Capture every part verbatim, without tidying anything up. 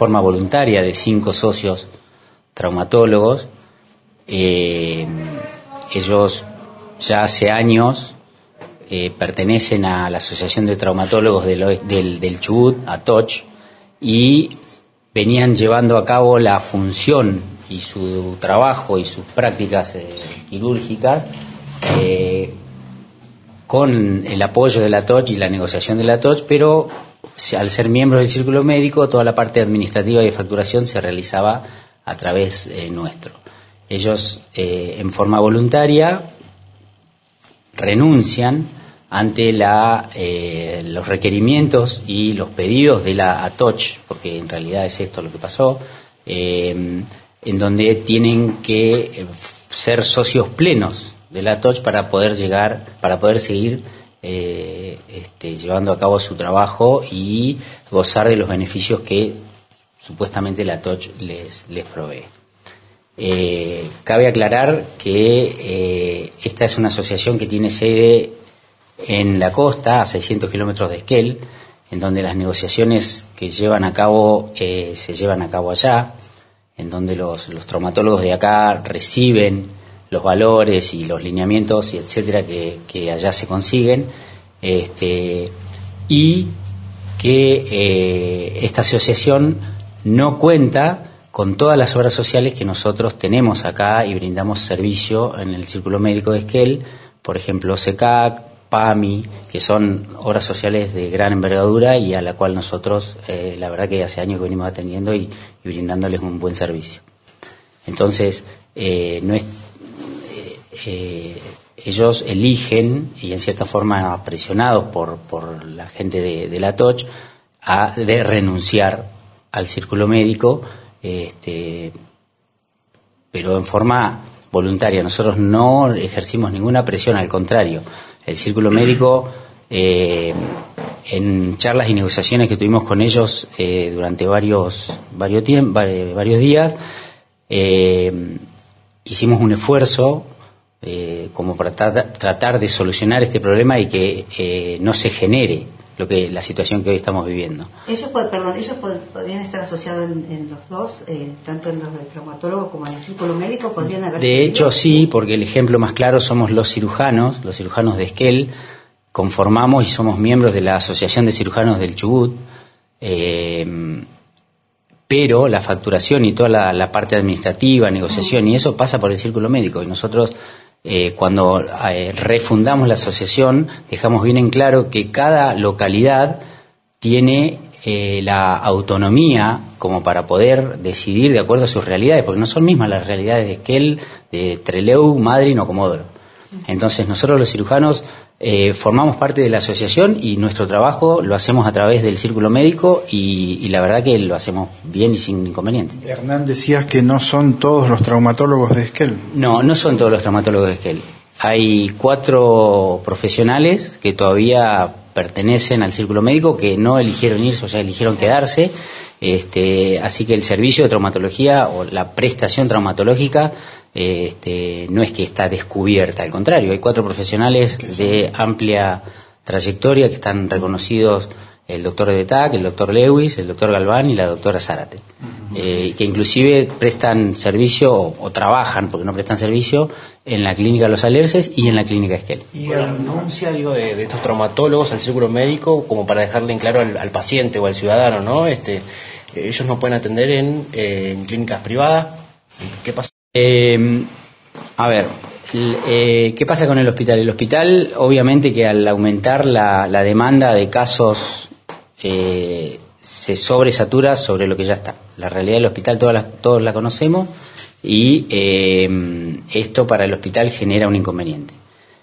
forma voluntaria de cinco socios traumatólogos. Eh, ellos ya hace años eh, pertenecen a la Asociación de Traumatólogos del, del, del Chubut, ATOCH, y venían llevando a cabo la función y su trabajo y sus prácticas eh, quirúrgicas eh, con el apoyo de la ATOCH y la negociación de la ATOCH, pero al ser miembros del círculo médico, toda la parte administrativa y de facturación se realizaba a través eh, nuestro. Ellos, eh, en forma voluntaria, renuncian ante la, eh, los requerimientos y los pedidos de la ATOCH, porque en realidad es esto lo que pasó, eh, en donde tienen que ser socios plenos de la ATOCH para poder llegar, para poder seguir eh, este, llevando a cabo su trabajo y gozar de los beneficios que supuestamente la ATOCH les, les provee. Eh, cabe aclarar que eh, esta es una asociación que tiene sede en la costa, a seiscientos kilómetros de Esquel, en donde las negociaciones que llevan a cabo eh, se llevan a cabo allá, en donde los, los traumatólogos de acá reciben los valores y los lineamientos y etcétera que, que allá se consiguen, este, y que eh, esta asociación no cuenta con todas las obras sociales que nosotros tenemos acá y brindamos servicio en el Círculo Médico de Esquel, por ejemplo C E C A C, PAMI, que son obras sociales de gran envergadura y a la cual nosotros, eh, la verdad que hace años que venimos atendiendo y, y brindándoles un buen servicio. Entonces, eh, no es, eh, eh, ellos eligen, y en cierta forma presionados por, por la gente de, de la ATOCH, a de renunciar al círculo médico, este, pero en forma voluntaria. Nosotros no ejercimos ninguna presión, al contrario. El círculo médico, eh, en charlas y negociaciones que tuvimos con ellos eh, durante varios varios, tiemp- varios días, eh, hicimos un esfuerzo eh, como para tratar, tratar de solucionar este problema y que eh, no se genere lo que la situación que hoy estamos viviendo. Ellos, perdón, ellos podrían estar asociados en, en los dos, eh, tanto en los del traumatólogo como en el círculo médico, podrían haber. De hecho, sí, porque el ejemplo más claro somos los cirujanos, los cirujanos de Esquel, conformamos y somos miembros de la Asociación de Cirujanos del Chubut, eh, pero la facturación y toda la, la parte administrativa, negociación y eso pasa por el círculo médico, y nosotros Eh, cuando eh, refundamos la asociación dejamos bien en claro que cada localidad tiene eh, la autonomía como para poder decidir de acuerdo a sus realidades, porque no son mismas las realidades de Esquel, de Trelew, Madryn o Comodoro. Entonces nosotros los cirujanos eh, formamos parte de la asociación y nuestro trabajo lo hacemos a través del círculo médico y, y la verdad que lo hacemos bien y sin inconveniente. Hernán, decías que no son todos los traumatólogos de Esquel. No, no son todos los traumatólogos de Esquel. Hay cuatro profesionales que todavía pertenecen al círculo médico que no eligieron irse, o sea, eligieron quedarse. Este, así que el servicio de traumatología o la prestación traumatológica este, no es que está descubierta, al contrario, hay cuatro profesionales de amplia trayectoria que están reconocidos, el doctor de Betac, el doctor Lewis, el doctor Galván y la doctora Zárate, uh-huh. eh, que inclusive prestan servicio o, o trabajan, porque no prestan servicio, en la clínica Los Alerces y en la clínica Esquel. Y la renuncia, digo, de, de estos traumatólogos al círculo médico, como para dejarle en claro al, al paciente o al ciudadano, ¿no? Este, ellos no pueden atender en, eh, en clínicas privadas. ¿Qué pasa? Eh, a ver, eh, ¿qué pasa con el hospital? El hospital, obviamente que al aumentar la, la demanda de casos, eh, se sobresatura sobre lo que ya está. La realidad del hospital todas la, todos la conocemos y eh, esto para el hospital genera un inconveniente.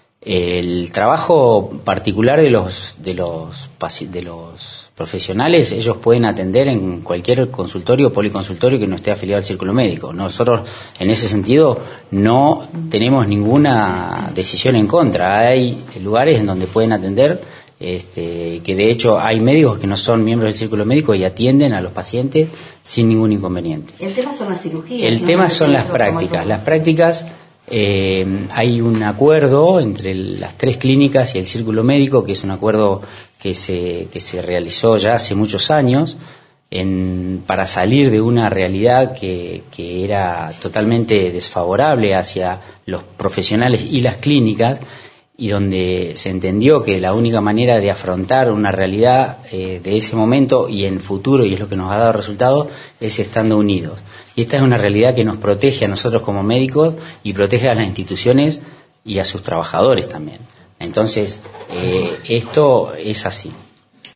El trabajo particular de los de los de los profesionales, ellos pueden atender en cualquier consultorio o policonsultorio que no esté afiliado al círculo médico. Nosotros, en ese sentido, no tenemos ninguna decisión en contra. Hay lugares en donde pueden atender, este, que de hecho hay médicos que no son miembros del círculo médico y atienden a los pacientes sin ningún inconveniente. El tema son las cirugías. El ¿no? tema son las prácticas. Las prácticas, eh, hay un acuerdo entre las tres clínicas y el círculo médico, que es un acuerdo que se que se realizó ya hace muchos años, en, para salir de una realidad que, que era totalmente desfavorable hacia los profesionales y las clínicas, y donde se entendió que la única manera de afrontar una realidad eh, de ese momento y en futuro, y es lo que nos ha dado resultados, es estando unidos. Y esta es una realidad que nos protege a nosotros como médicos y protege a las instituciones y a sus trabajadores también. Entonces, eh, esto es así.